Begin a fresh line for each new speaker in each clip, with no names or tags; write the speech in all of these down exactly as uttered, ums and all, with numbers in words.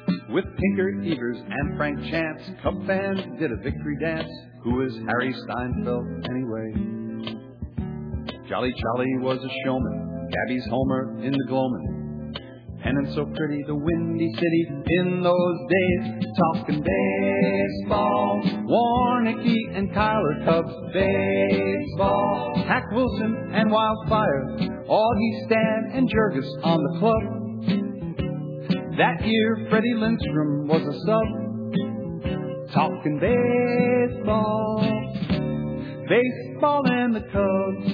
With Tinker Evers and Frank Chance, Cub fans did a victory dance. Who is Harry Steinfeld anyway? Jolly Charlie was a showman, Gabby's Homer in the Gloamin'. Pennant so pretty, the Windy City in those days. Talking baseball, Warnicki and Kyler, Cubs baseball. Hack Wilson and Wildfire, Augie Stan and Jurgis on the club. That year, Freddie Lindstrom was a sub. Talking baseball, baseball and the Cubs.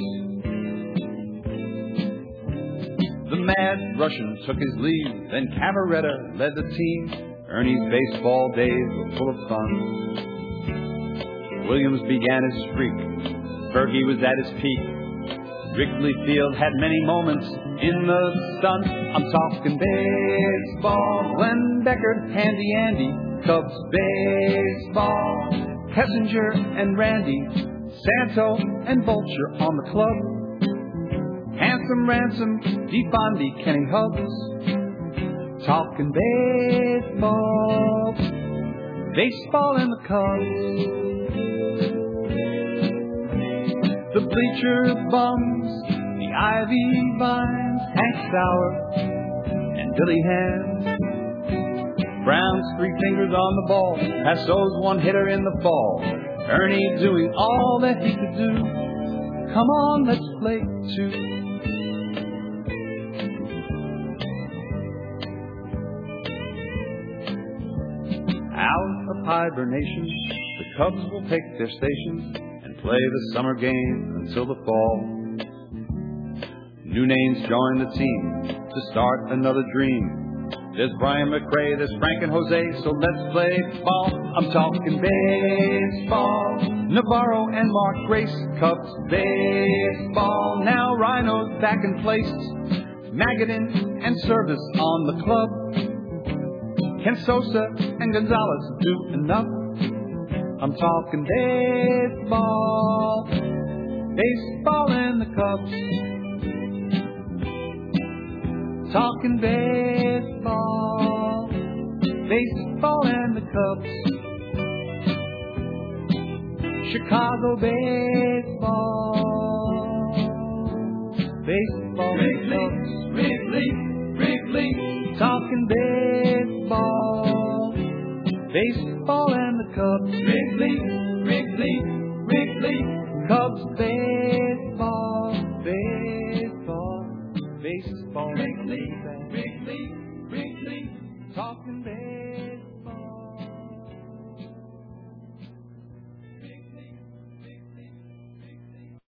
The mad Russian took his leave, then Cavaretta led the team. Ernie's baseball days were full of fun. Williams began his streak, Fergie was at his peak. Wrigley Field had many moments in the sun. I'm talking baseball, Glenn Becker, Handy Andy, Cubs baseball. Kessinger and Randy, Santo and Vulture on the club. Handsome Ransom, DeFondi, Kenny Hubbs. Talking baseball, baseball and the Cubs. The bleacher bums, the ivy vines, Hank Sauer and Billy Hand. Brown's three fingers on the ball, Passo's one hitter in the fall. Ernie doing all that he could do. Come on, let's play two. Out of hibernation, the Cubs will take their stations and play the summer game until the fall. New names join the team to start another dream. There's Brian McRae, there's Frank and Jose, so let's play ball. I'm talking baseball, Navarro and Mark Grace, Cubs baseball. Now Rhino's back in place, Magadan and Service on the club. Can Sosa and Gonzalez do enough? I'm talking baseball, baseball and the Cubs. Talking baseball, baseball and the Cubs. Chicago baseball, baseball
Wrigley, Wrigley, Wrigley.
Talking baseball, baseball and the Cubs.
Wrigley, Wrigley, Wrigley.
Cubs baseball, baseball, baseball.
Wrigley, Wrigley, Wrigley.
Talking baseball.